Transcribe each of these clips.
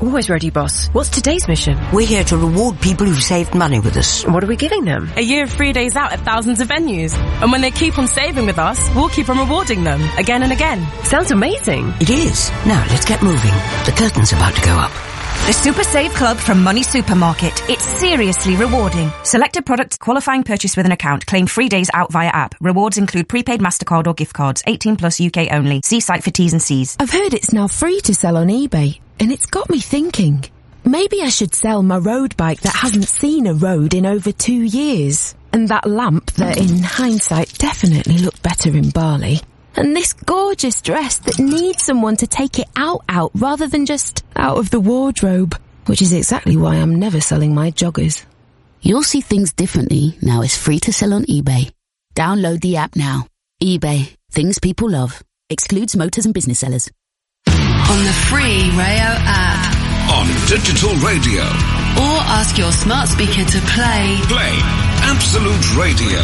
Always ready, boss. What's today's mission? We're here to reward people who've saved money with us. What are we giving them? A year of free days out at thousands of venues. And when they keep on saving with us, we'll keep on rewarding them again and again. Sounds amazing. It is. Now, let's get moving. The curtain's about to go up. The Super Save Club from Money Supermarket. It's seriously rewarding. Selected products, qualifying purchase with an account. Claim 3 days out via app. Rewards include prepaid MasterCard or gift cards. 18 plus UK only. See site for T's and C's. I've heard it's now free to sell on eBay, and it's got me thinking. Maybe I should sell my road bike that hasn't seen a road in over 2 years. And that lamp that, in hindsight, definitely looked better in Bali. And this gorgeous dress that needs someone to take it out rather than just out of the wardrobe. Which is exactly why I'm never selling my joggers. You'll see things differently now it's free to sell on eBay. Download the app now. eBay. Things people love. Excludes motors and business sellers. On the free Rayo app. On digital radio. Or ask your smart speaker to play. Play Absolute Radio.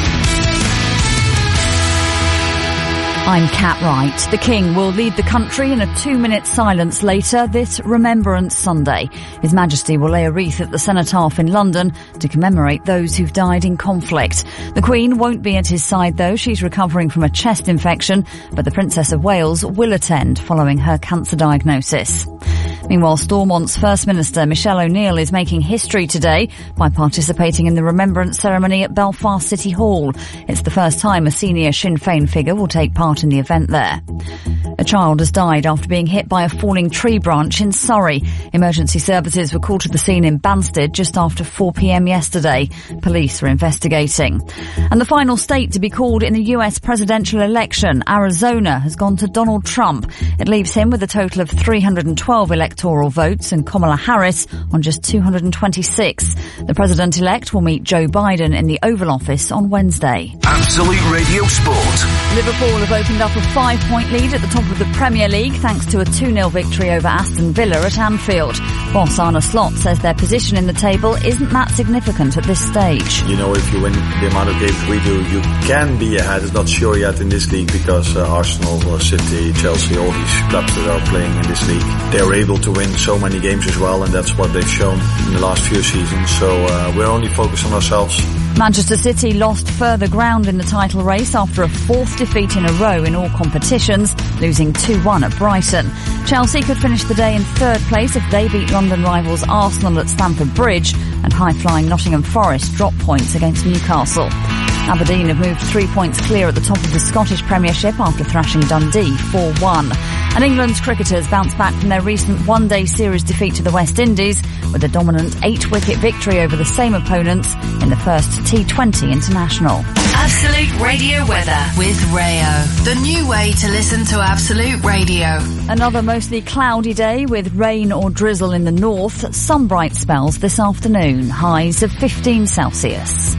I'm Kat Wright. The King will lead the country in a 2-minute silence later this Remembrance Sunday. His Majesty will lay a wreath at the Cenotaph in London to commemorate those who've died in conflict. The Queen won't be at his side though. She's recovering from a chest infection, but the Princess of Wales will attend following her cancer diagnosis. Meanwhile, Stormont's First Minister Michelle O'Neill is making history today by participating in the remembrance ceremony at Belfast City Hall. It's the first time a senior Sinn Féin figure will take part in the event there. A child has died after being hit by a falling tree branch in Surrey. Emergency services were called to the scene in Banstead just after 4 p.m. yesterday. Police are investigating. And the final state to be called in the US presidential election, Arizona, has gone to Donald Trump. It leaves him with a total of 312 electoral votes and Kamala Harris on just 226. The president-elect will meet Joe Biden in the Oval Office on Wednesday. Absolute Radio Sport. Liverpool have opened up a 5-point lead at the top of the Premier League thanks to a 2-0 victory over Aston Villa at Anfield. Boss Arne Slot says their position in the table isn't that significant at this stage. You know, if you win the amount of games we do, you can be ahead. It's not sure yet in this league because Arsenal, City, Chelsea, all these clubs that are playing in this league, they're able to win so many games as well, and that's what they've shown in the last few seasons. So we're only focused on ourselves. Manchester City lost further ground in the title race after a 4th defeat in a row in all competitions, losing 2-1 at Brighton. Chelsea could finish the day in 3rd place if they beat London rivals Arsenal at Stamford Bridge, and high-flying Nottingham Forest dropped points against Newcastle. Aberdeen have moved 3 points clear at the top of the Scottish Premiership after thrashing Dundee 4-1. And England's cricketers bounced back from their recent one-day series defeat to the West Indies with a dominant 8-wicket victory over the same opponents in the first T20 International. Absolute Radio weather with Rayo. The new way to listen to Absolute Radio. Another mostly cloudy day with rain or drizzle in the north. Some bright spells this afternoon. Highs of 15 Celsius.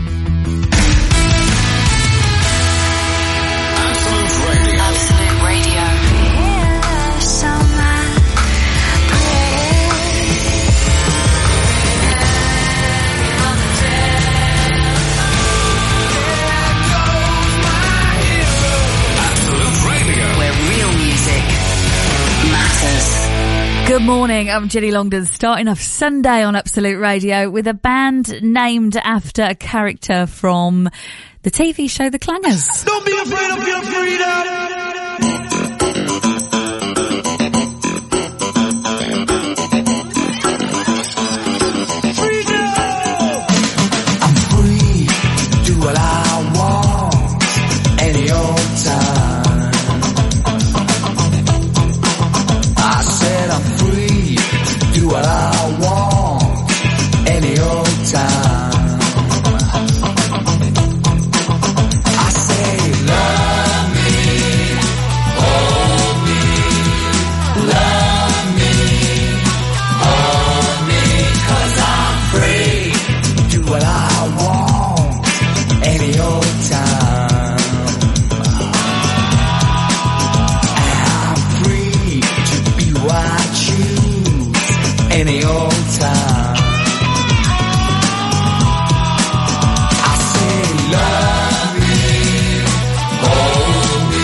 Good morning, I'm Jenny Longdon, starting off Sunday on Absolute Radio with a band named after a character from the TV show The Clangers. Don't be afraid of your freedom.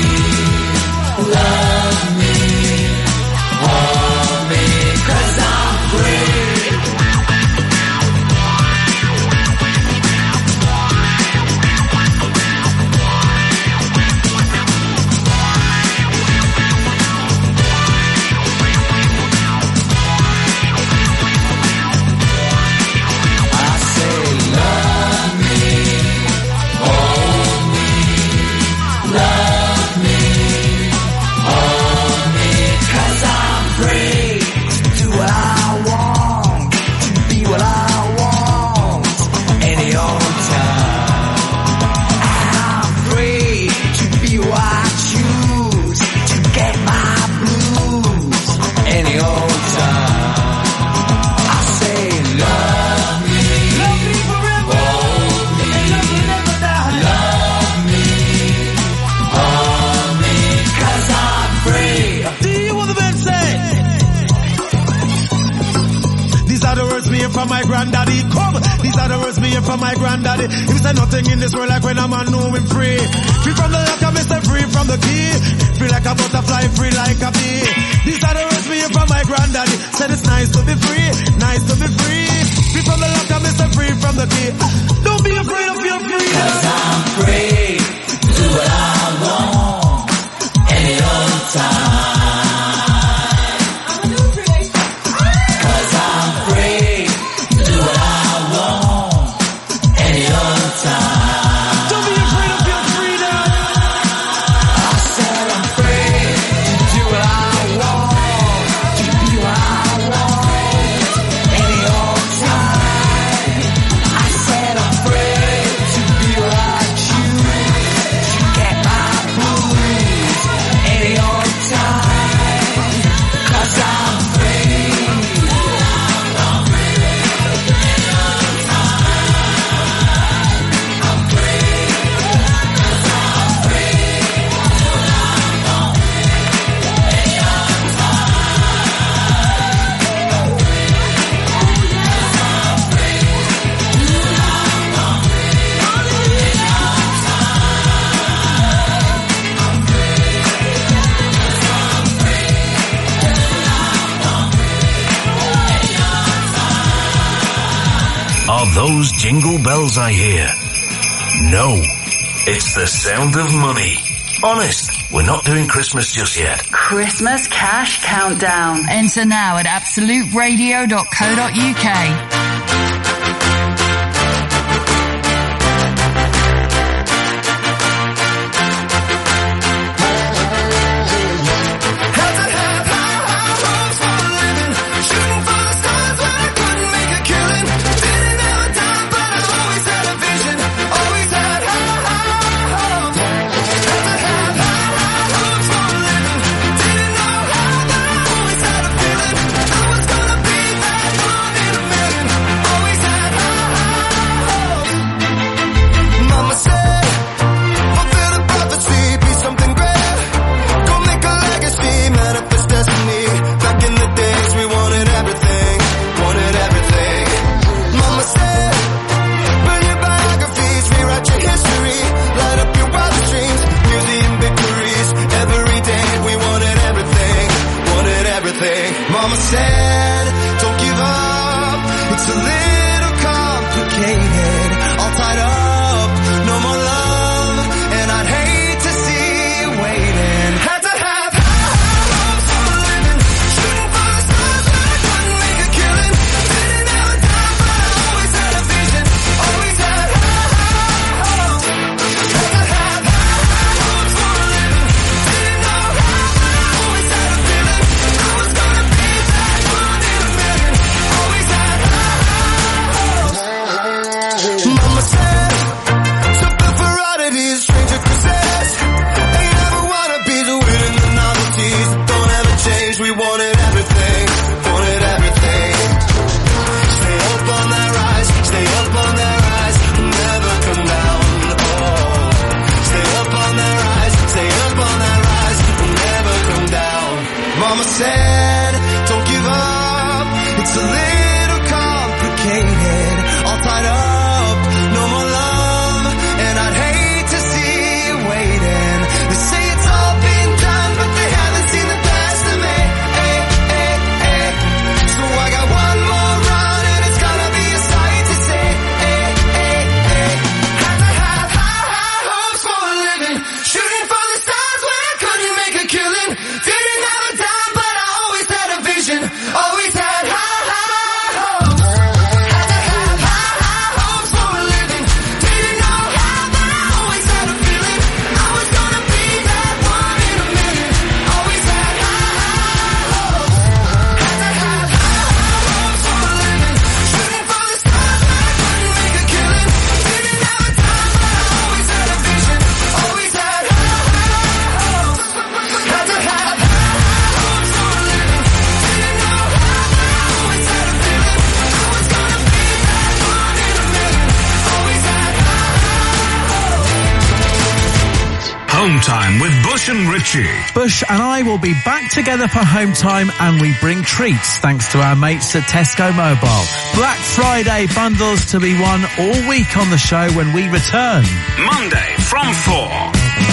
Love me, hold me, 'cause I'm are the words me hear from my granddaddy. Come, these are the words me hear from my granddaddy. He said nothing in this world like when a man know him free. Free from the lock, I Mr. Free from the key. Free like a butterfly, free like a bee. These are the words me hear from my granddaddy. Said it's nice to be free, nice to be free. Free from the lock, I Mr. Free from the key. Don't be afraid of your freedom. 'Cause I'm free, do what I want, any old time. Are those jingle bells I hear? No, it's the sound of money. Honest, we're not doing Christmas just yet. Christmas Cash Countdown. Enter now at absoluteradio.co.uk. Mama said, don't give up, it's a little complicated, all tied up, no more love, and I'd hate to see you waiting. Had to have high hopes for a living, shooting for the stars when I couldn't make a killing, didn't have a dime but I always had a vision, always had high hopes. Had to have high hopes for a living, didn't know how but I always had a feeling, I was gonna be that one in a million, always had high hopes. Mama said, something for oddities, stranger Christmas, ain't never wanna be the winning the novelties that don't ever change, we wanted everything, wanted everything. Stay up on that rise, stay up on that rise, never come down, oh. Stay up on that rise, stay up on that rise, never come down. Mama said, don't give up, it's a little complicated, all tied up, no more love, and I'd hate to see you waiting. They say it's all been done, but they haven't seen the best of me. So I got one more run, and it's gonna be a sight to see. Had to have high hopes for a living, shooting for the stars when I couldn't make a killing. Didn't have a dime, but I always had a vision, always had high Time with Bush and Richie. Bush and I will be back together for Home Time, and we bring treats thanks to our mates at Tesco Mobile. Black Friday bundles to be won all week on the show when we return. Monday from 4.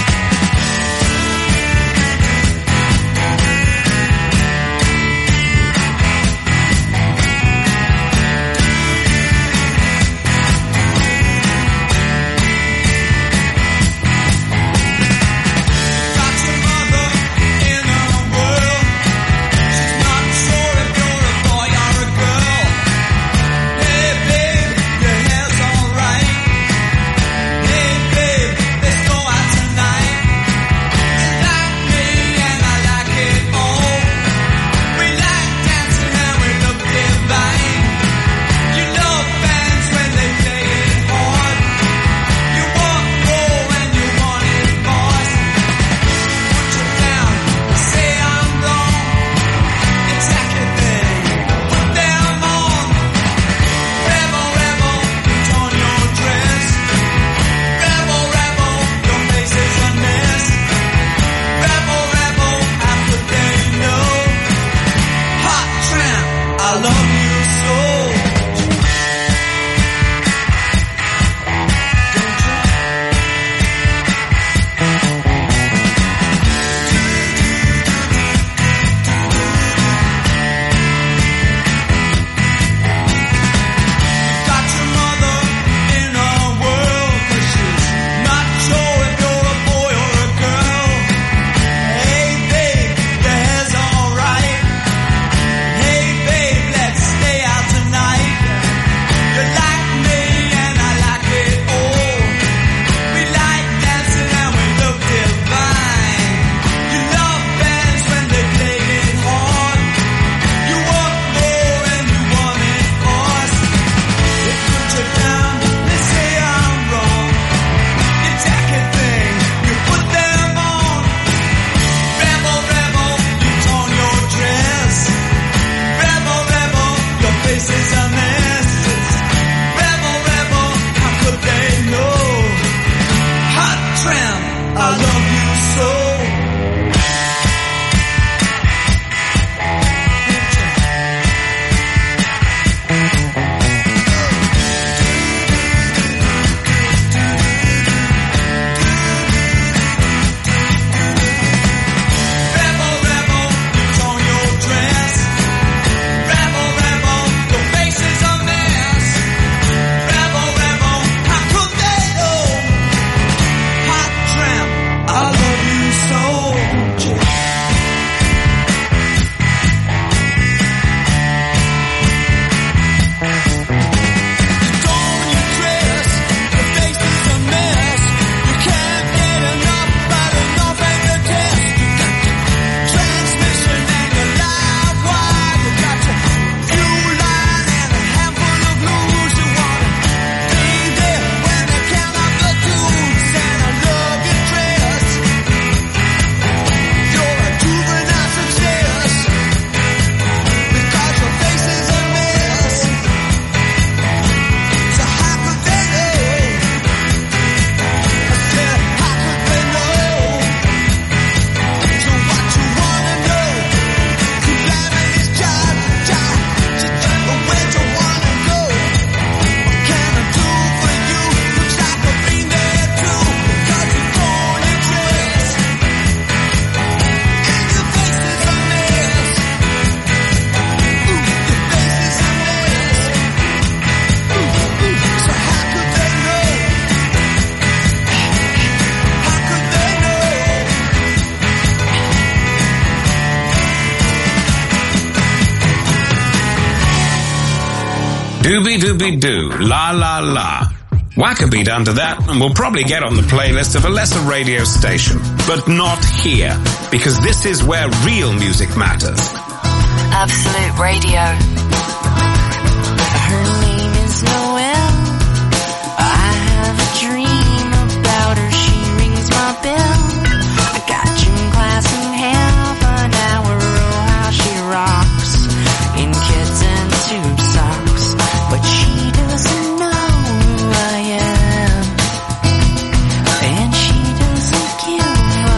Dooby-dooby-doo, la-la-la. Whack a beat under that and we'll probably get on the playlist of a lesser radio station. But not here, because this is where real music matters. Absolute Radio. Her name is Noelle. I have a dream about her. She rings my bell. I got gym class in half an hour. Oh, how she rocks in kids and tube socks. But she doesn't know who I am, and she doesn't give a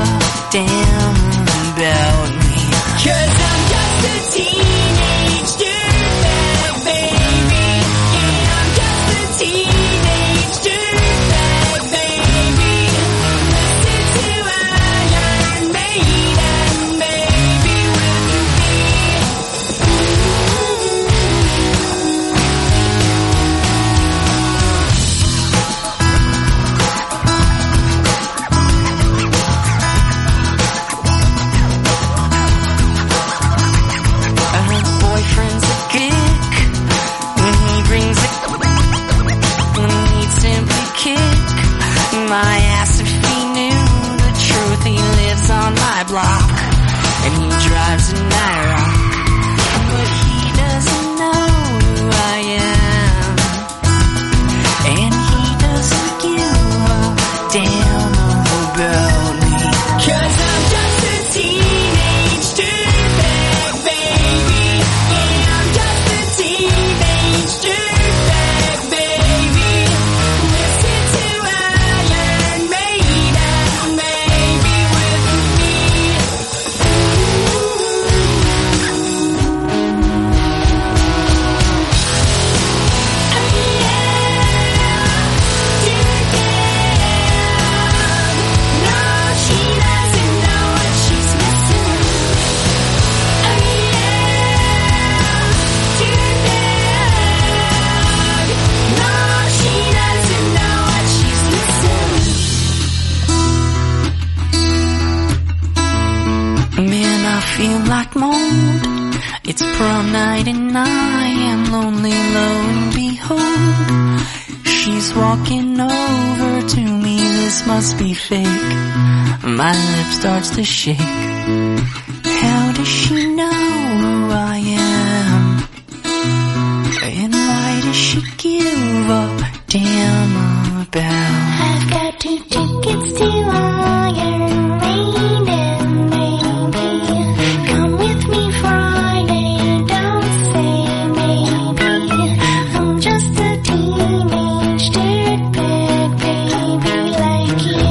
prom night and I am lonely, lo and behold, she's walking over to me, this must be fake. My lip starts to shake. How does she know who I am? And why does she give a damn about? I've got 2 tickets to Iron Maiden, baby. Come with me Friday, don't say maybe. I'm just a teenage dirtbag baby like you.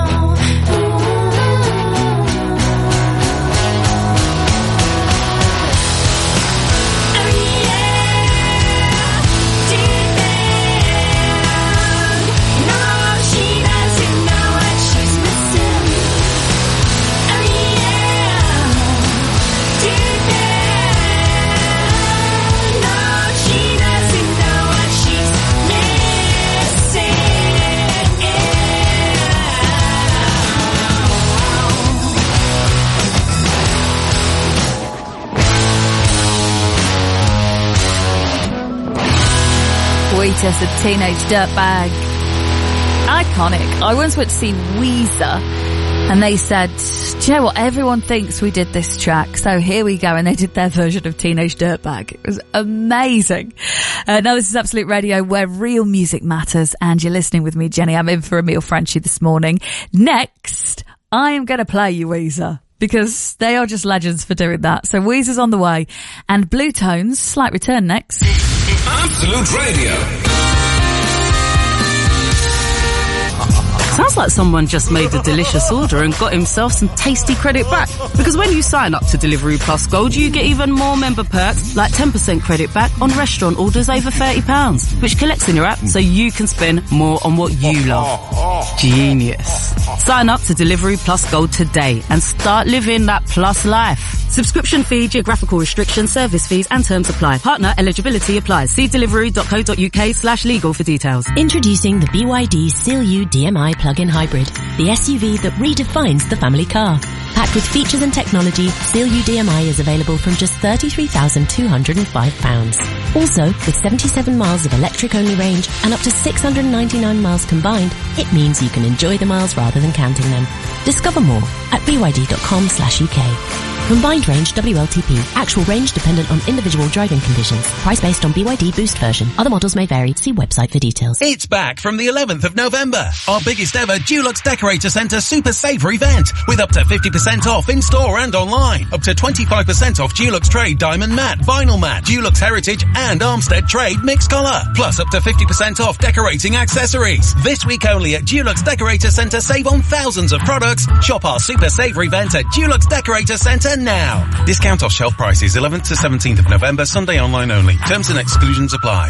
Wheatus, a teenage dirtbag. Iconic. I once went to see Weezer and they said, do you know what, everyone thinks we did this track, so here we go, and they did their version of Teenage Dirtbag. It was amazing. Now this is Absolute Radio, where real music matters, and you're listening with me, Jenny. I'm in for Emile Franchi this morning. Next, I am going to play you Weezer, because they are just legends for doing that. So Weezer's on the way, and Blue Tones, Slight Return next. Absolute Radio. Sounds like someone just made a delicious order and got himself some tasty credit back. Because when you sign up to Delivery Plus Gold, you get even more member perks, like 10% credit back on restaurant orders over £30, which collects in your app so you can spend more on what you love. Genius. Sign up to Delivery Plus Gold today and start living that plus life. Subscription fee, geographical restrictions, service fees and terms apply. Partner eligibility applies. See delivery.co.uk/legal for details. Introducing the BYD Seal U DMI plug-in hybrid, the SUV that redefines the family car. Packed with features and technology, Seal U DMI is available from just £33,205. Also, with 77 miles of electric-only range and up to 699 miles combined, it means you can enjoy the miles rather than counting them. Discover more at byd.com/UK. Combined range WLTP. Actual range dependent on individual driving conditions. Price based on BYD Boost version. Other models may vary. See website for details. It's back from the 11th of November. Our biggest ever Dulux Decorator Centre Super Saver event with up to 50% off in store and online. Up to 25% off Dulux Trade Diamond Matte, Vinyl Matte, Dulux Heritage and Armstead Trade Mixed Colour. Plus up to 50% off decorating accessories. This week only at Dulux Decorator Centre, save on thousands of products. Shop our Super Saver event at Dulux Decorator Centre now. Discount off shelf prices 11th to 17th of November, Sunday online only. Terms and exclusions apply.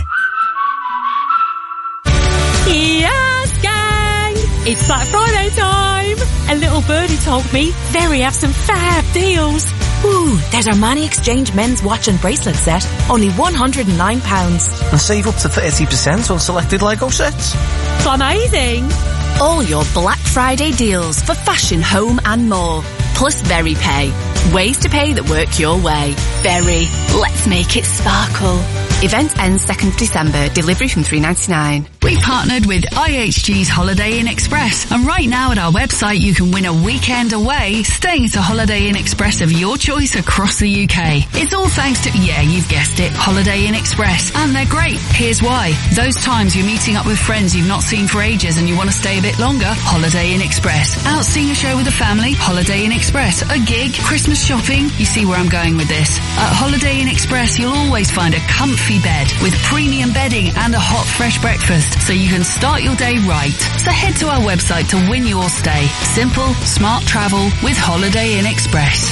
Yes, gang! It's Black Friday time! A little birdie told me Very have some fab deals. Ooh, there's Armani Exchange men's watch and bracelet set, only £109. And save up to 30% on selected Lego sets. Amazing! All your Black Friday deals for fashion, home and more. Plus Very Pay. Ways to pay that work your way. Very. Let's make it sparkle. Event ends 2nd of December. Delivery from $3.99. We partnered with IHG's Holiday Inn Express, and right now at our website you can win a weekend away staying at a Holiday Inn Express of your choice across the UK. It's all thanks to, yeah, you've guessed it, Holiday Inn Express, and they're great. Here's why. Those times you're meeting up with friends you've not seen for ages and you want to stay a bit longer, Holiday Inn Express. Out seeing a show with a family, Holiday Inn Express. A gig, Christmas shopping, you see where I'm going with this. At Holiday Inn Express you'll always find a comfy bed with premium bedding and a hot fresh breakfast, so you can start your day right. So head to our website to win your stay. Simple, smart travel with Holiday Inn Express.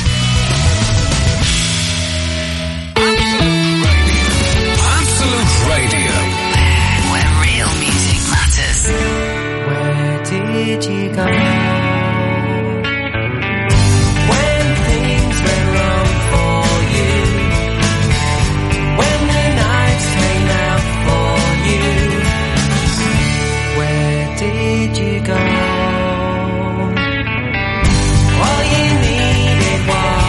Absolute Radio, where real music matters. Where did you go? Did you go? All you needed was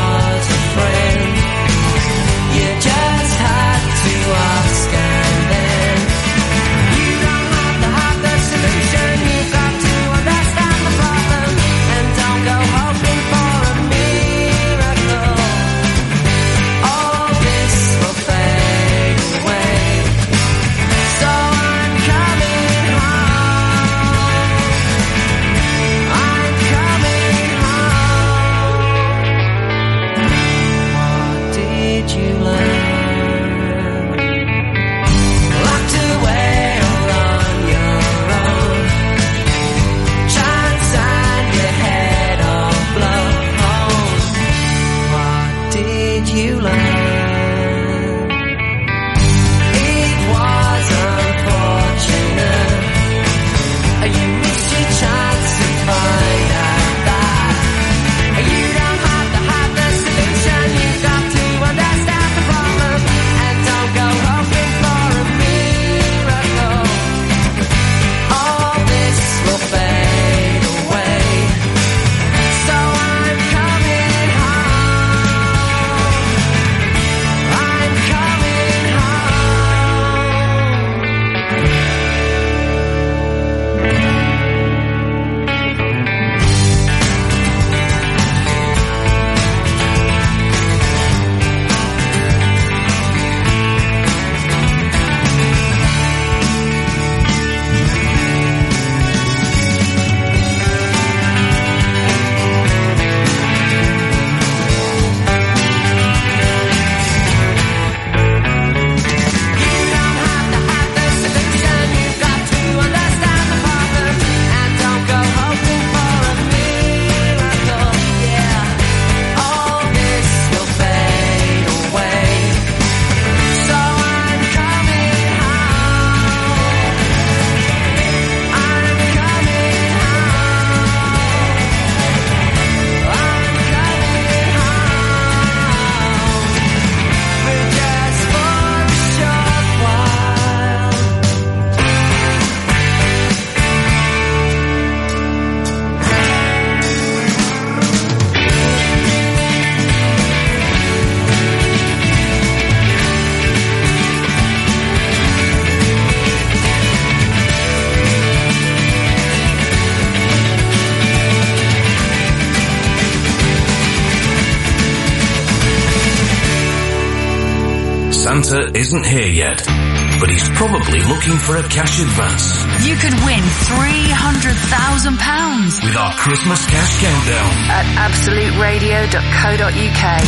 Santa isn't here yet, but he's probably looking for a cash advance. You could win £300,000 with our Christmas cash countdown at absoluteradio.co.uk.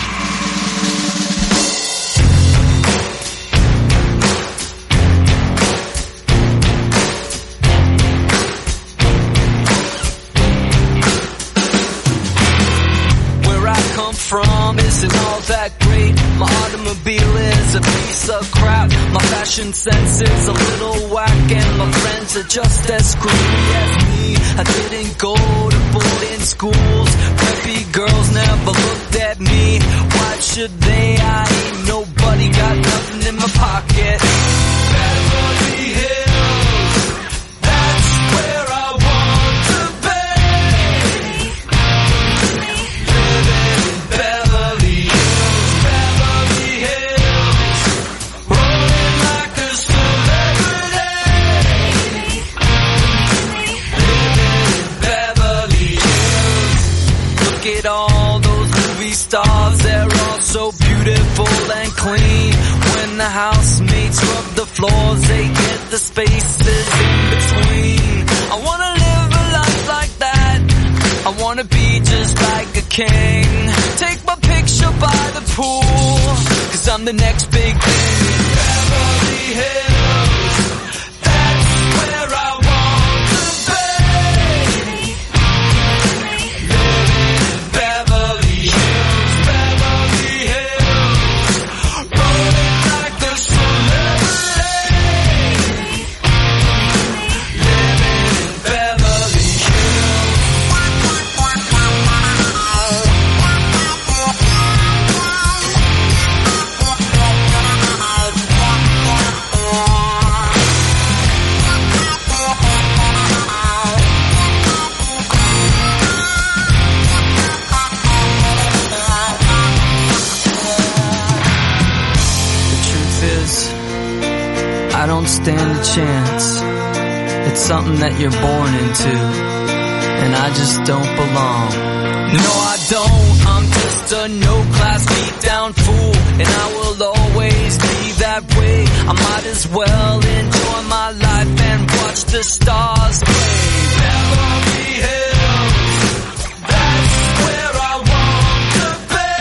From isn't all that great. My automobile is a piece of crap. My fashion sense is a little whack, and my friends are just as screwy as me. I didn't go to boarding schools. Preppy girls never looked at me. Why should they? I ain't nobody, got nothing in my pocket. Beverly Hills, that's where I want to be. Beverly Hills, rolling like a celebrity. Beverly Hills, look at all those movie stars, they're all so beautiful and clean. When the housemates rub the floors, they get the spaces in between. I wanna live a life like that. I wanna be just like a king. Take my picture by the pool, 'cause I'm the next big thing in Beverly Hills. That's where I want to be. Living in Beverly Hills, Beverly Hills, rolling like a celebrity. Living in Beverly Hills. I don't stand a chance. It's something that you're born into, and I just don't belong. No, I don't. I'm just a no-class beat-down fool, and I will always be that way. I might as well enjoy my life and watch the stars play. Beverly Hills, that's where I want to be.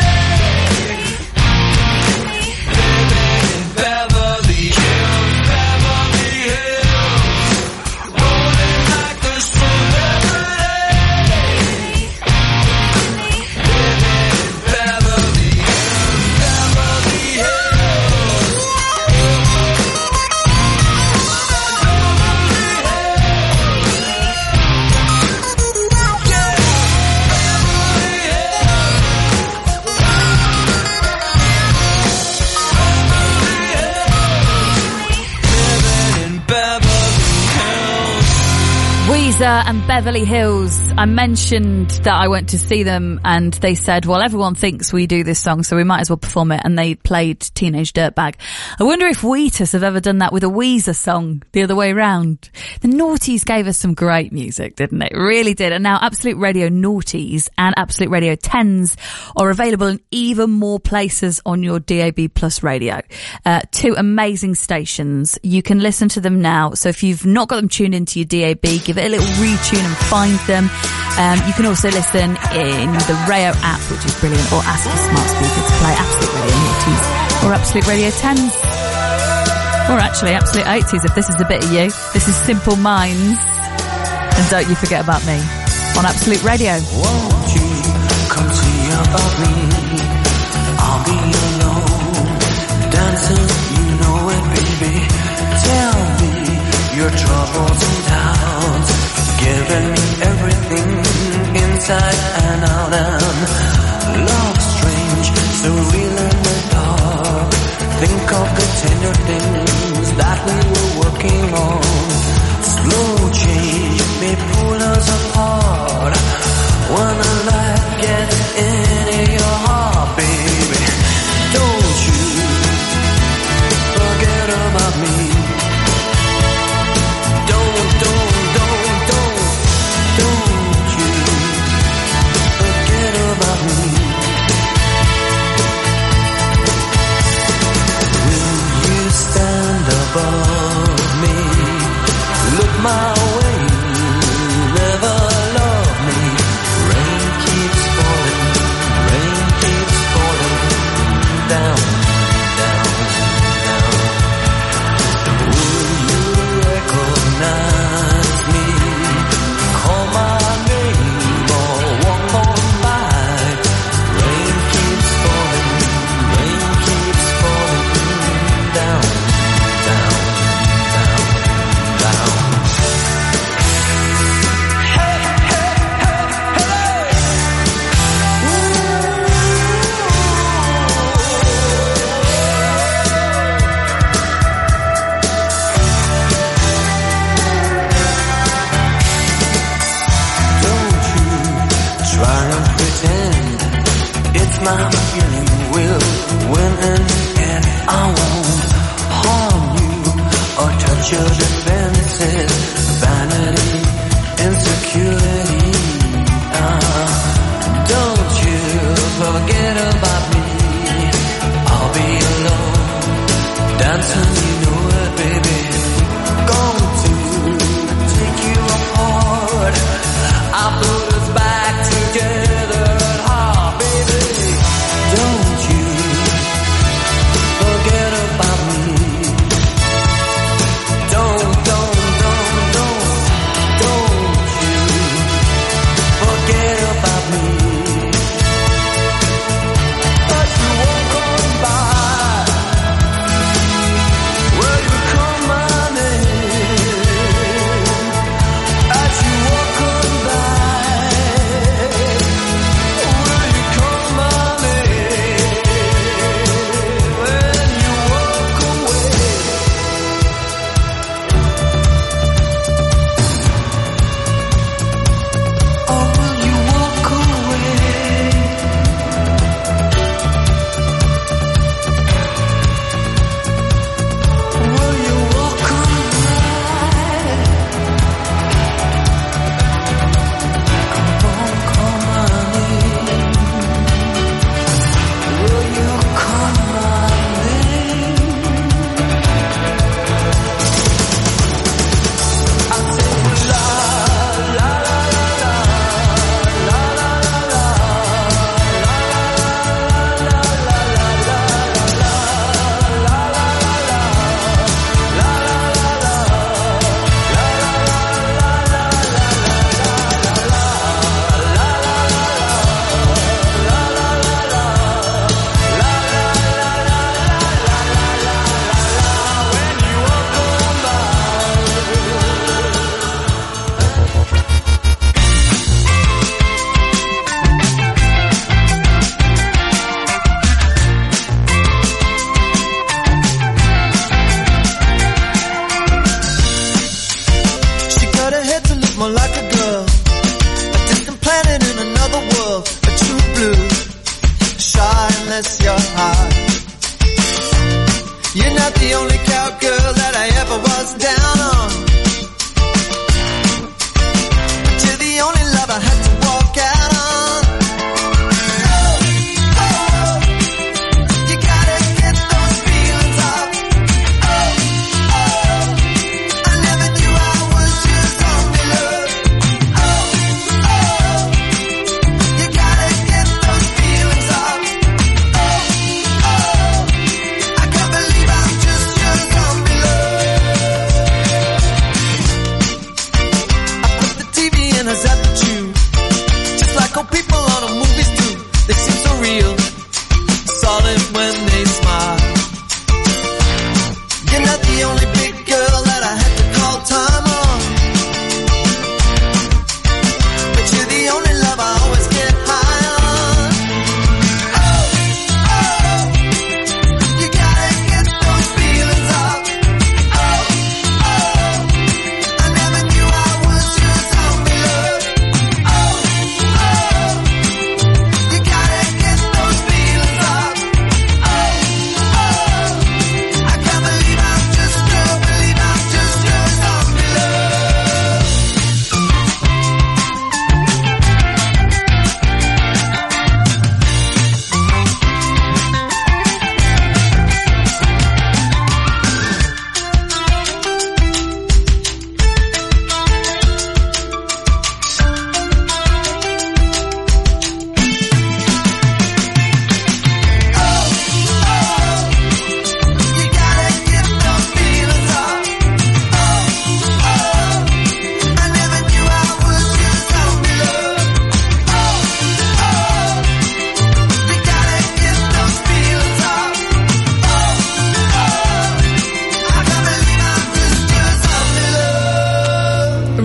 Living in Beverly Hills, Beverly Hills, rolling like a celebrity. Living in Beverly Hills, Beverly Hills. Weezer and Beverly Hills. I mentioned that I went to see them and they said, well, everyone thinks we do this song, so we might as well perform it. And they played Teenage Dirtbag. I wonder if Wheatus have ever done that with a Weezer song the other way round. The Naughties gave us some great music, didn't it? Really did. And now Absolute Radio Naughties and Absolute Radio 10s are available in even more places on your DAB Plus radio. Two amazing stations. You can listen to them now. So if you've not got them tuned into your DAB, give it a little retune and find them. You can also listen in the Rayo app, which is brilliant, or ask your smart speaker to play Absolute Radio Naughties or Absolute Radio 10s. Or actually Absolute 80s if this is a bit of you. This is Simple Minds. And don't you forget about me on Absolute Radio. Won't you come see about me? I'll be alone, dancing, you know it, baby. Tell me your troubles and doubts, giving me everything inside and out, and love strange, so real in the dark. Think of the tender things that we were working on. Slow change may pull us apart when a light gets into your heart, baby. Don't you above me. Look my way, never love me. Rain keeps falling down, down, down. Will you recognize me? Call my name or walk on by. Rain keeps falling down, down, down, down. Hey, hey, hey, hey. Don't you try and pretend it's my feeling will win in the end. I won't harm you or touch your defenses. Vanity, insecurity. Don't you forget about me. I'll be alone, dancing, you know it, baby. Going to take you apart. I put us back together at heart, baby. Don't you forget about me. Don't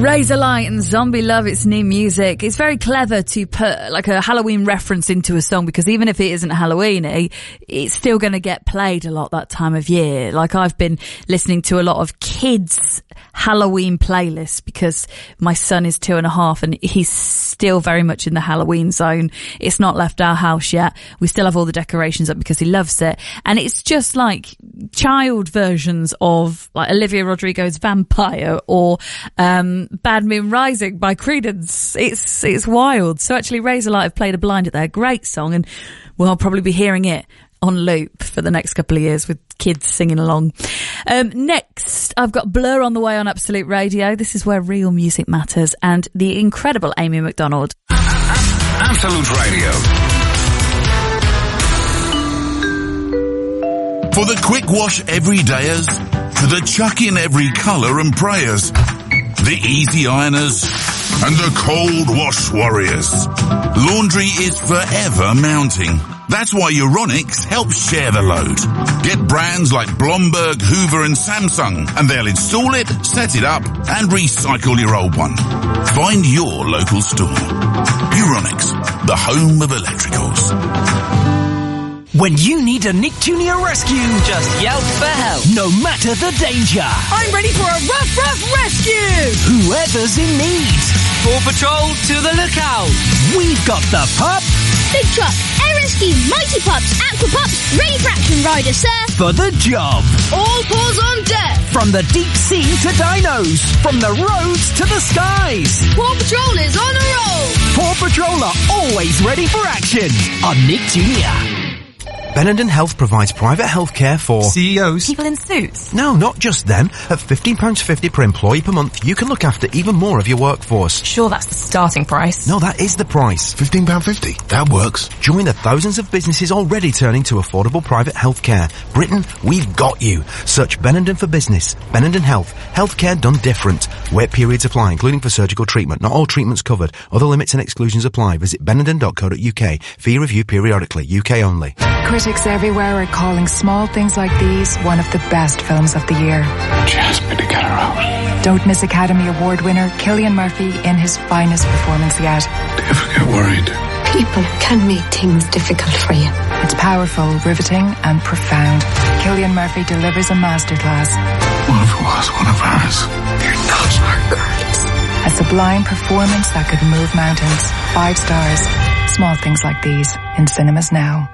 Razorlight and Zombie Love, it's new music. It's very clever to put like a Halloween reference into a song, because even if it isn't Halloween-y, it's still going to get played a lot that time of year. Like, I've been listening to a lot of kids' Halloween playlists because my son is 2.5 and he's still very much in the Halloween zone. It's not left our house yet. We still have all the decorations up because he loves it. And it's just like child versions of like Olivia Rodrigo's Vampire or Bad Moon Rising by Creedence. It's wild. So actually Razorlight have played a blind at their great song, and we'll probably be hearing it on loop for the next couple of years with kids singing along. Next, I've got Blur on the way on Absolute Radio. This is where real music matters, and the incredible Amy McDonald. Absolute Radio. For the quick wash everydayers, to the chuck in every colour and prayers, the easy ironers, and the cold wash warriors. Laundry is forever mounting. That's why Euronics helps share the load. Get brands like Blomberg, Hoover and Samsung, and they'll install it, set it up, and recycle your old one. Find your local store. Euronics, the home of electricals. When you need a Nick Jr. rescue, just yelp for help, no matter the danger. I'm ready for a rough rescue! Whoever's in need. Paw Patrol to the lookout. We've got the pup. Big truck, air rescue, mighty pups, aqua pups, ready for action, rider, sir. For the job. All paws on deck. From the deep sea to dinos, from the roads to the skies. Paw Patrol is on a roll. Paw Patrol are always ready for action on Nick Jr. Benenden Health provides private health care for CEOs. People in suits. No, not just them. At £15.50 per employee per month, you can look after even more of your workforce. Sure, that's the starting price. No, that is the price. £15.50. That works. Join the thousands of businesses already turning to affordable private health care. Britain, we've got you. Search Benenden for business. Benenden Health. Healthcare done different. Wait periods apply, including for surgical treatment. Not all treatments covered. Other limits and exclusions apply. Visit benenden.co.uk. Fee review periodically. UK only. Critics everywhere are calling Small Things Like These one of the best films of the year. She asked me to get her out. Don't miss Academy Award winner Cillian Murphy in his finest performance yet. Do you ever get worried? People can make things difficult for you. It's powerful, riveting and profound. Cillian Murphy delivers a masterclass. What if it was one of ours? They're not our girls. A sublime performance that could move mountains. 5 stars. Small Things Like These in cinemas now.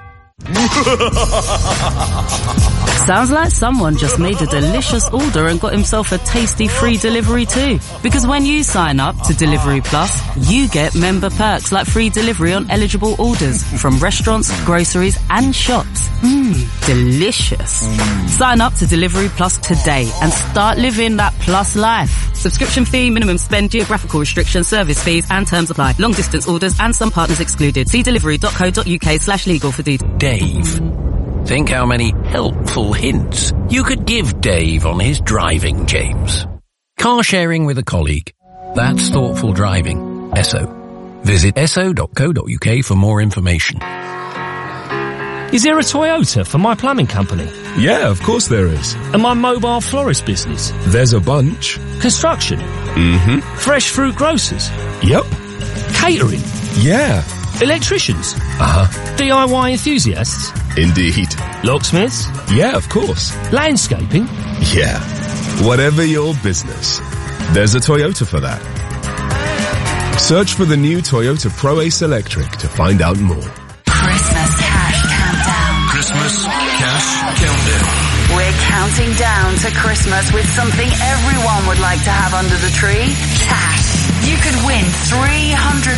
Sounds like someone just made a delicious order and got himself a tasty free delivery too. Because when you sign up to Delivery Plus, you get member perks like free delivery on eligible orders from restaurants, groceries and shops. Delicious. Sign up to Delivery Plus today and start living that plus life. Subscription fee, minimum spend, geographical restrictions, service fees and terms apply. Long distance orders and some partners excluded. See delivery.co.uk/legal for details. Dave. Think how many helpful hints you could give Dave on his driving, James. Car sharing with a colleague. That's thoughtful driving. Esso. Visit esso.co.uk for more information. Is there a Toyota for my plumbing company? Yeah, of course there is. And my mobile florist business? There's a bunch. Construction? Mm-hmm. Fresh fruit grocers? Yep. Catering? Yeah. Electricians? Uh-huh. DIY enthusiasts? Indeed. Locksmiths? Yeah, of course. Landscaping? Yeah. Whatever your business, there's a Toyota for that. Search for the new Toyota Pro Ace Electric to find out more. Christmas Cash Countdown. Christmas Cash Countdown. We're counting down to Christmas with something everyone would like to have under the tree. Cash. You could win £300,000.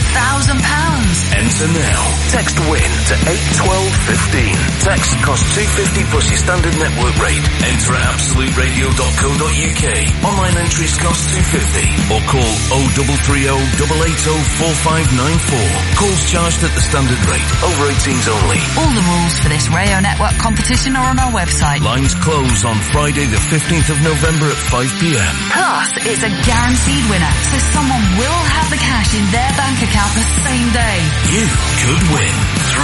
Enter now. Text WIN to 81215. Text costs £2.50 plus your standard network rate. Enter at absoluteradio.co.uk. Online entries cost £2.50. Or call 0330 880 4594. Calls charged at the standard rate. Over 18s only. All the rules for this Radio Network competition are on our website. Lines close on Friday the 15th of November at 5pm. Plus, it's a guaranteed winner, so someone will have the cash in their bank account the same day. You could win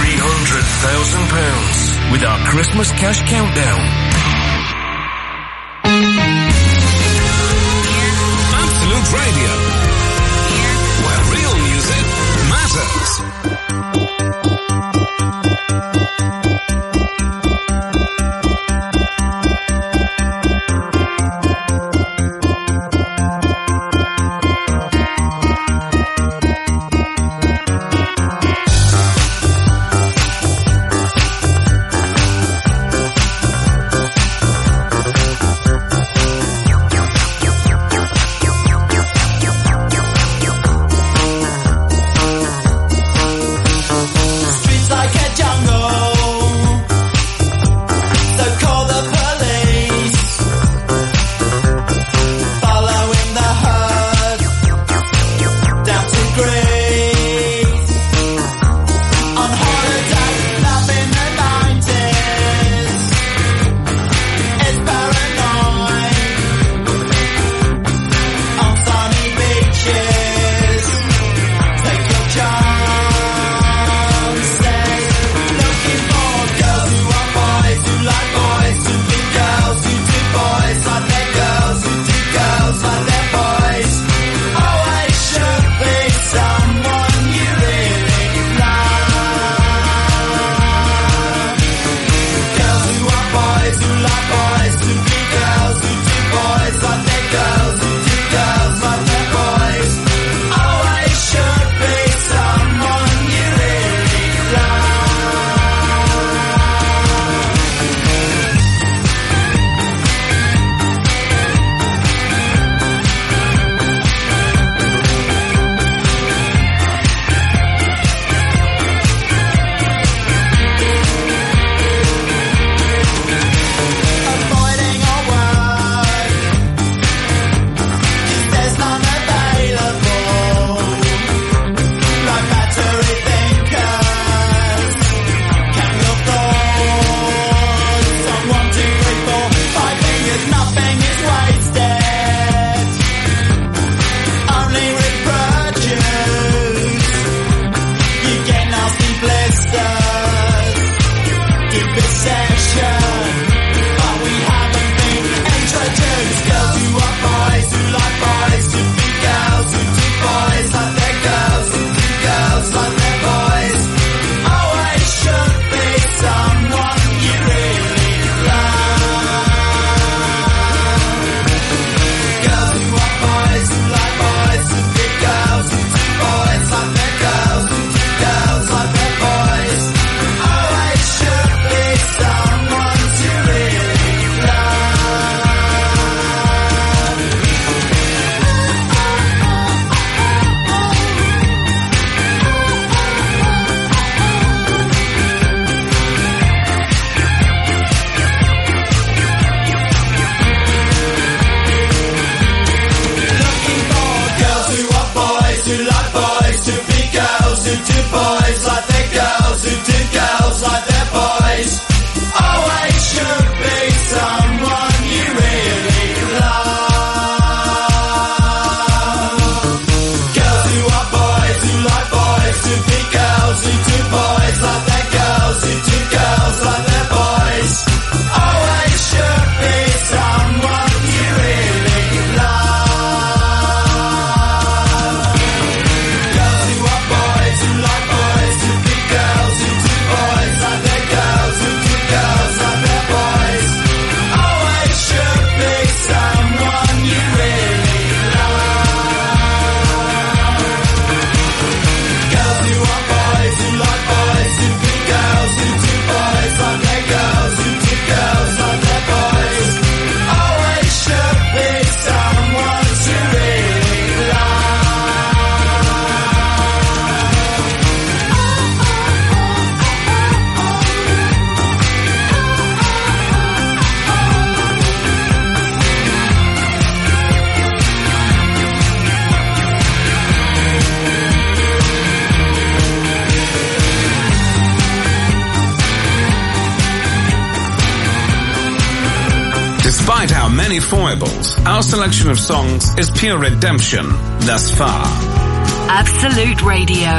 £300,000 with our Christmas Cash Countdown. Absolute Radio. Despite our many foibles, our selection of songs is pure redemption thus far. Absolute Radio.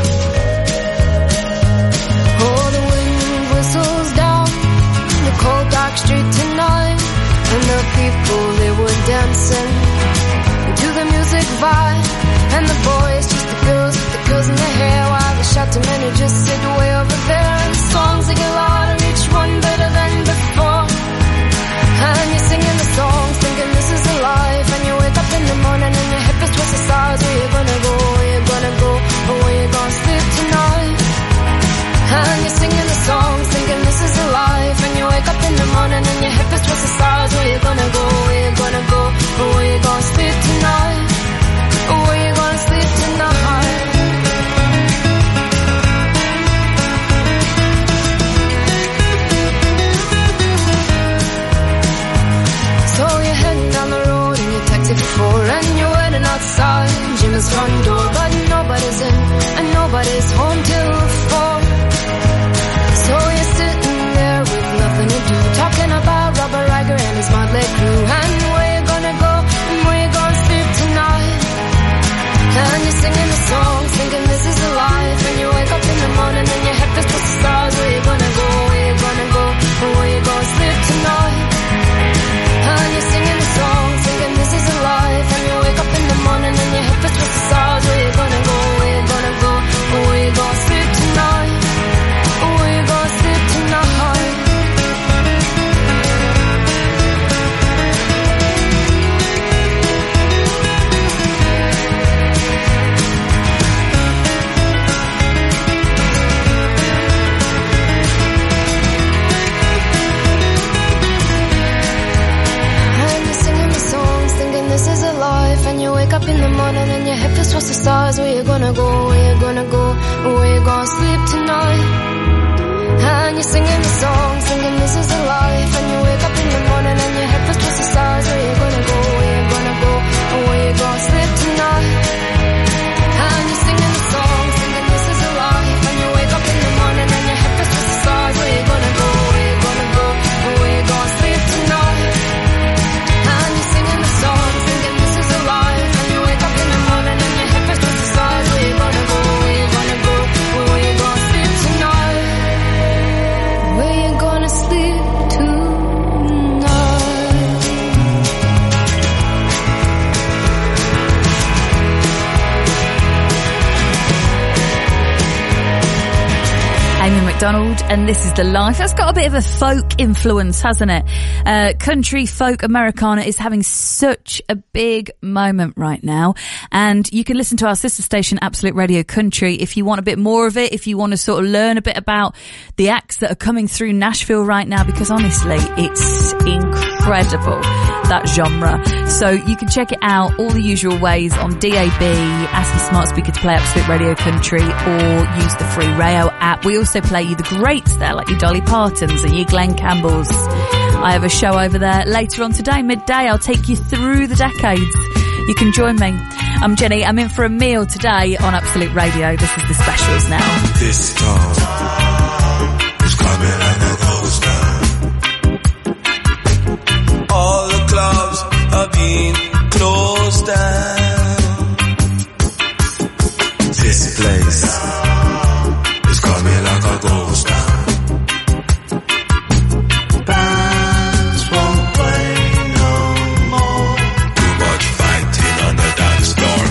Oh, the wind whistles down the cold dark street tonight, and the people, they were dancing to the music vibe, and the boys, just the girls with the girls in their hair, while the shouting men who just sit way over there, and the songs they get louder, each one better than before. And you're singing the songs, thinking this is a life. And you wake up in the morning and your hip is twisted sides. Where you gonna go, where you gonna go, or where you gonna sleep tonight? And you're singing the songs, thinking this is a life. And you wake up in the morning and your hip is twisted sides. Where you gonna go, where you gonna go, or where you gonna sleep tonight? Or where you gonna sleep tonight? So you're heading down the road in your taxi before, and you're waiting outside Jim's front door, but nobody's in and nobody's home till 4. So you're sitting there with nothing to do, talking about Robert Riger and his motley crew, and where you gonna go and where you gonna sleep tonight. And you're singing the songs, thinking this is a life, and you wake up in the morning and your head is to the stars. Where you gonna go, where you gonna go, and where you gonna sleep tonight? And you're singing the song, thinking this is a life, and you wake up in the morning and your hip is with the stars. Where you gonna go, where you gonna go, or where you gonna sleep tonight? Or where you gonna sleep tonight? towards the stars. Where you gonna go, where you gonna go, where you gonna sleep tonight? And you're singing the song, singing this is a life. And you wake up in the morning and your head first towards the stars. Where you gonna go, where you gonna go, where you gonna sleep tonight? And you're singing the song, singing this is a life. And you wake up in the morning and your head first towards the stars. Where you gonna go, where you gonna go, where you gonna sleep tonight? And you're singing the song, singing this is a life. And you wake up in the morning and your head first towards the stars. Where you gonna go, where you gonna go, where you gonna sleep tonight? Where you gonna sleep tonight? Amy McDonald, and This Is the Life. That's got a bit of a folk influence, hasn't it? Country folk Americana is having such a big moment right now, and you can listen to our sister station Absolute Radio Country if you want a bit more of it, if you want to sort of learn a bit about the acts that are coming through Nashville right now, because honestly, it's incredible, that genre. So you can check it out all the usual ways on DAB, ask your smart speaker to play Absolute Radio Country, or use the free Rayo app. We also play you the greats there, like your Dolly Partons and your Glenn Campbells. I have a show over there later on today, midday. I'll take you through the decades. You can join me. I'm Jenny. I'm in for a meal today on Absolute Radio. This is the specials now. This storm is coming like a ghost town. All the clubs are being closed down. This place coming like a ghost town. Bands won't play no more. Too much fighting on the dance floor.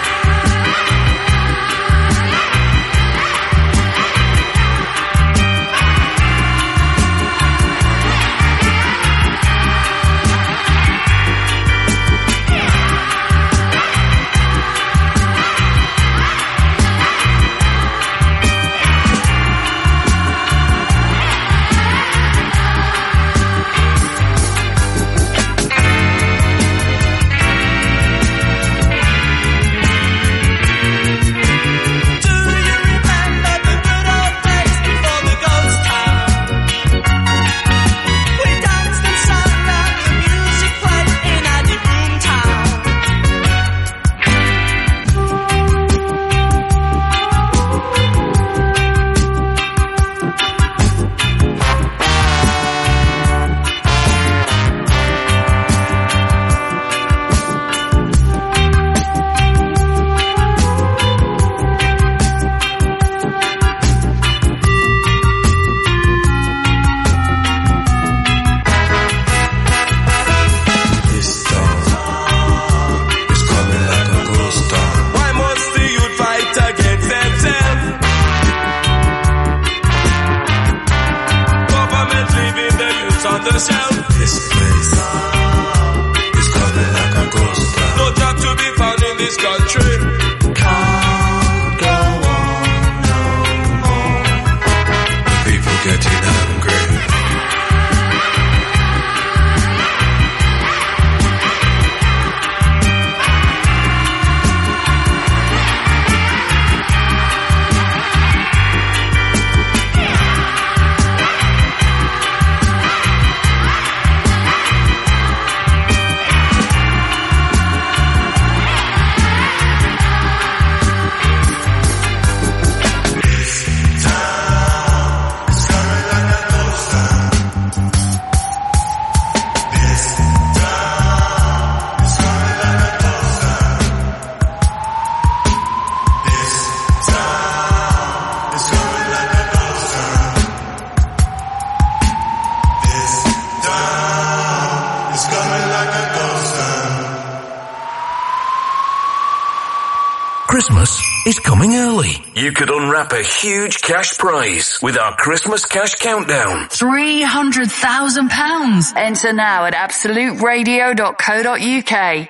Christmas is coming early. You could unwrap a huge cash prize with our Christmas Cash Countdown. £300,000. Enter now at absoluteradio.co.uk.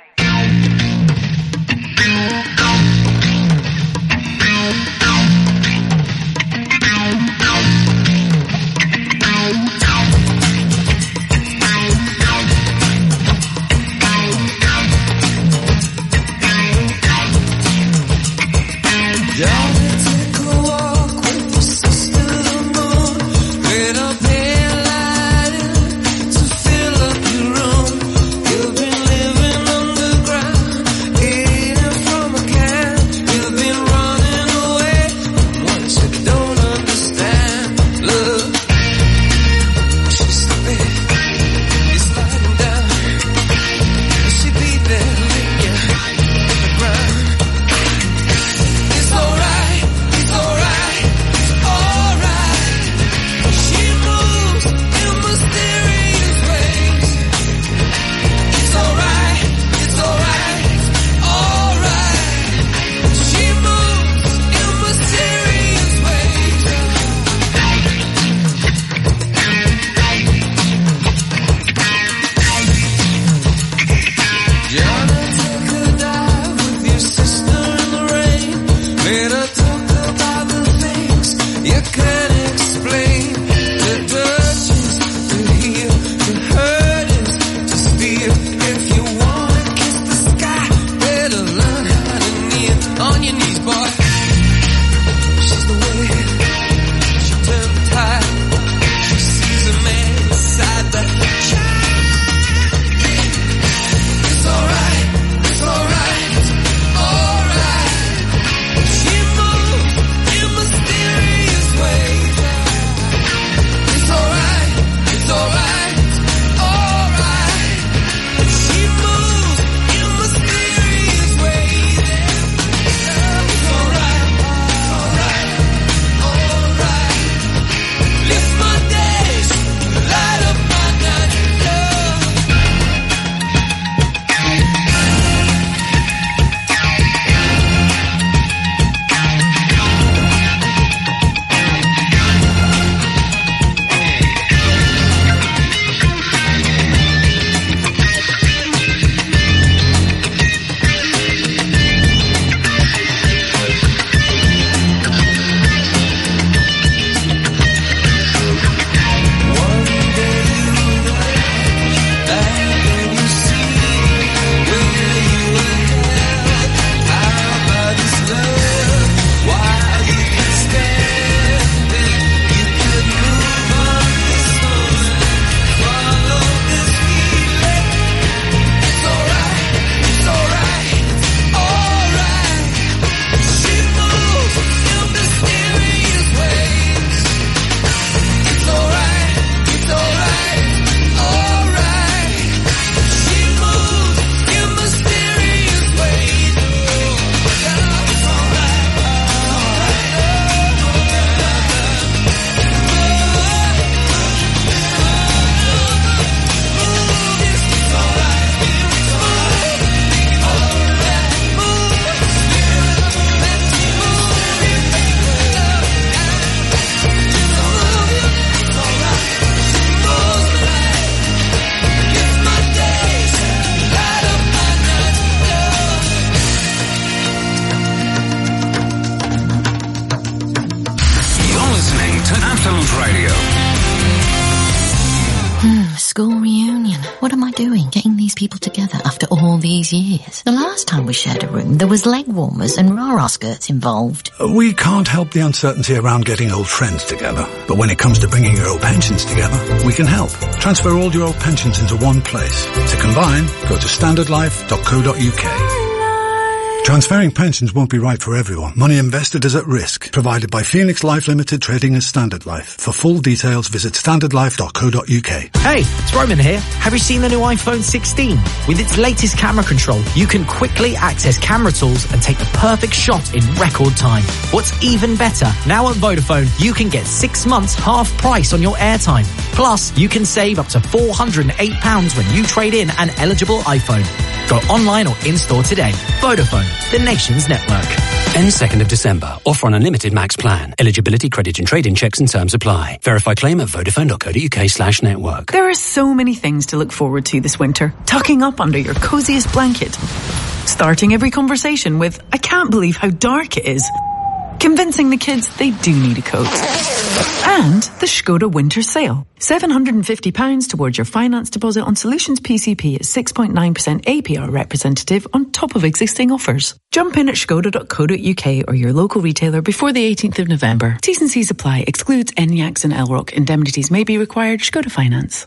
brings people together after all these years? The last time we shared a room, there was leg warmers and rah-rah skirts involved. We can't help the uncertainty around getting old friends together. But when it comes to bringing your old pensions together, we can help. Transfer all your old pensions into one place. To combine, go to standardlife.co.uk. Transferring pensions won't be right for everyone. Money invested is at risk. Provided by Phoenix Life Limited, trading as Standard Life. For full details, visit standardlife.co.uk. Hey, it's Roman here. Have you seen the new iPhone 16? With its latest camera control, you can quickly access camera tools and take the perfect shot in record time. What's even better, now at Vodafone, you can get 6 months half price on your airtime. Plus, you can save up to £408 when you trade in an eligible iPhone. Go online or in-store today. Vodafone, the nation's network. End 2nd of December. Offer on unlimited max plan. Eligibility, credit and trade-in checks and terms apply. Verify claim at vodafone.co.uk/network. There are so many things to look forward to this winter. Tucking up under your coziest blanket. Starting every conversation with, I can't believe how dark it is. Convincing the kids they do need a coat. And the Skoda winter sale. £750 towards your finance deposit on Solutions PCP at 6.9% APR representative on top of existing offers. Jump in at skoda.co.uk or your local retailer before the 18th of November. T's and C's apply. Excludes Enyaqs and Elrock. Indemnities may be required. Skoda Finance.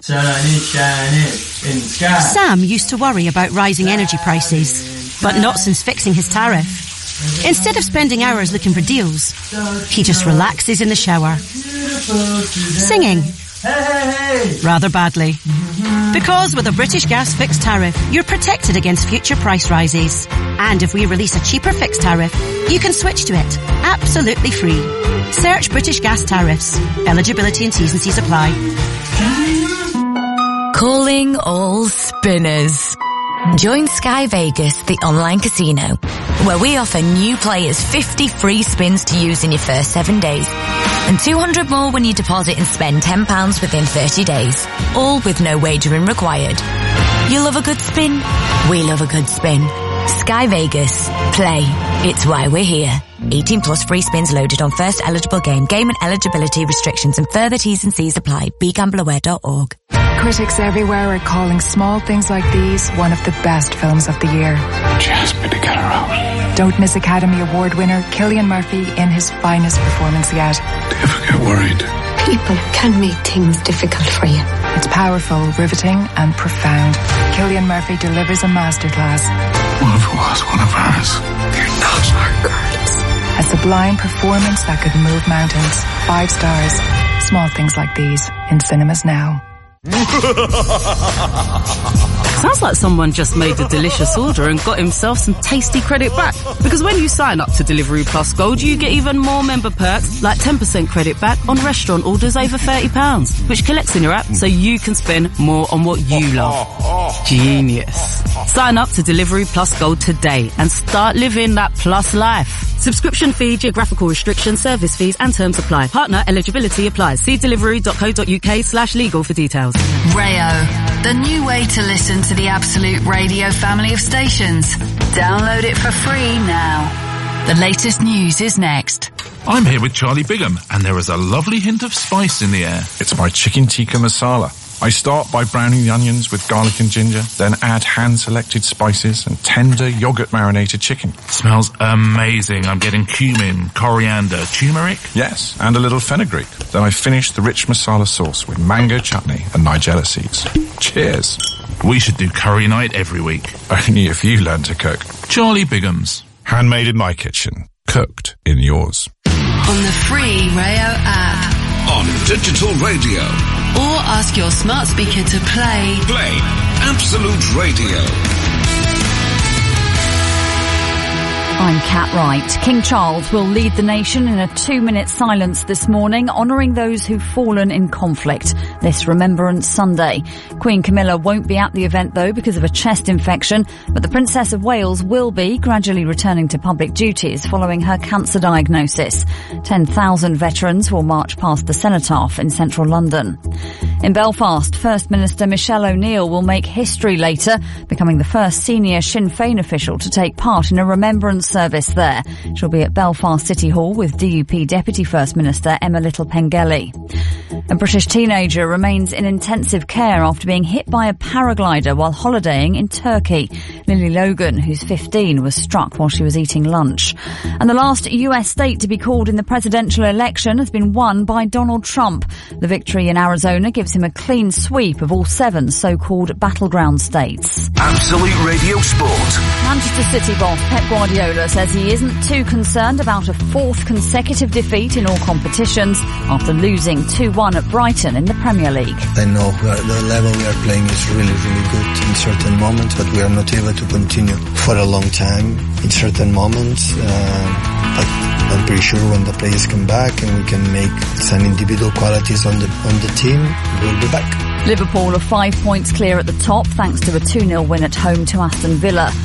Sam used to worry about rising energy prices, but not since fixing his tariff. Instead of spending hours looking for deals, he just relaxes in the shower, singing rather badly. Because with a British Gas fixed tariff, you're protected against future price rises. And if we release a cheaper fixed tariff, you can switch to it absolutely free. Search British Gas tariffs. Eligibility and T's and C's apply. Calling all spinners. Join Sky Vegas, the online casino, where we offer new players 50 free spins to use in your first 7 days and 200 more when you deposit and spend £10 within 30 days, all with no wagering required. You love a good spin? We love a good spin. Sky Vegas. Play. It's why we're here. 18 plus free spins loaded on first eligible game. Game and eligibility restrictions and further T's and C's apply. BeGambleAware.org. Critics everywhere are calling Small Things Like These one of the best films of the year. She asked me to get her out. Don't miss Academy Award winner Cillian Murphy in his finest performance yet. Do you ever get worried? People can make things difficult for you. It's powerful, riveting and profound. Cillian Murphy delivers a masterclass. What if it was one of ours? They're not our girls. A sublime performance that could move mountains. 5 stars. Small Things Like These in cinemas now. Sounds like someone just made a delicious order and got himself some tasty credit back. Because when you sign up to Deliveroo Plus Gold, you get even more member perks, like 10% credit back on restaurant orders over £30, which collects in your app so you can spend more on what you love. Genius. Sign up to Deliveroo Plus Gold today and start living that plus life. Subscription fee, geographical restrictions, service fees and terms apply. Partner eligibility applies. See deliveroo.co.uk/legal for details. Rayo, the new way to listen to the Absolute Radio family of stations. Download it for free now. The latest news is next. I'm here with Charlie Bigham, and there is a lovely hint of spice in the air. It's my chicken tikka masala. I start by browning the onions with garlic and ginger, then add hand-selected spices and tender yogurt-marinated chicken. Smells amazing. I'm getting cumin, coriander, turmeric. Yes, and a little fenugreek. Then I finish the rich masala sauce with mango chutney and nigella seeds. Cheers. We should do curry night every week. Only if you learn to cook. Charlie Bigham's. Handmade in my kitchen. Cooked in yours. On the free Rayo app. On digital radio. Or ask your smart speaker to play. Play Absolute Radio. I'm Kat Wright. King Charles will lead the nation in a 2-minute silence this morning, honouring those who've fallen in conflict this Remembrance Sunday. Queen Camilla won't be at the event though because of a chest infection, but the Princess of Wales will be, gradually returning to public duties following her cancer diagnosis. 10,000 veterans will march past the cenotaph in central London. In Belfast, First Minister Michelle O'Neill will make history later, becoming the first senior Sinn Féin official to take part in a remembrance service there. She'll be at Belfast City Hall with DUP Deputy First Minister Emma Little-Pengelly. A British teenager remains in intensive care after being hit by a paraglider while holidaying in Turkey. Lily Logan, who's 15, was struck while she was eating lunch. And the last US state to be called in the presidential election has been won by Donald Trump. The victory in Arizona gives him a clean sweep of all 7 so-called battleground states. Absolute Radio Sport. Manchester City boss Pep Guardiola says he isn't too concerned about a 4th consecutive defeat in all competitions after losing 2-1 at Brighton in the Premier League. I know the level we are playing is really, really good in certain moments, but we are not able to continue for a long time in certain moments. But I'm pretty sure when the players come back and we can make some individual qualities on the team, we'll be back. Liverpool are 5 points clear at the top thanks to a 2-0 win at home to Aston Villa.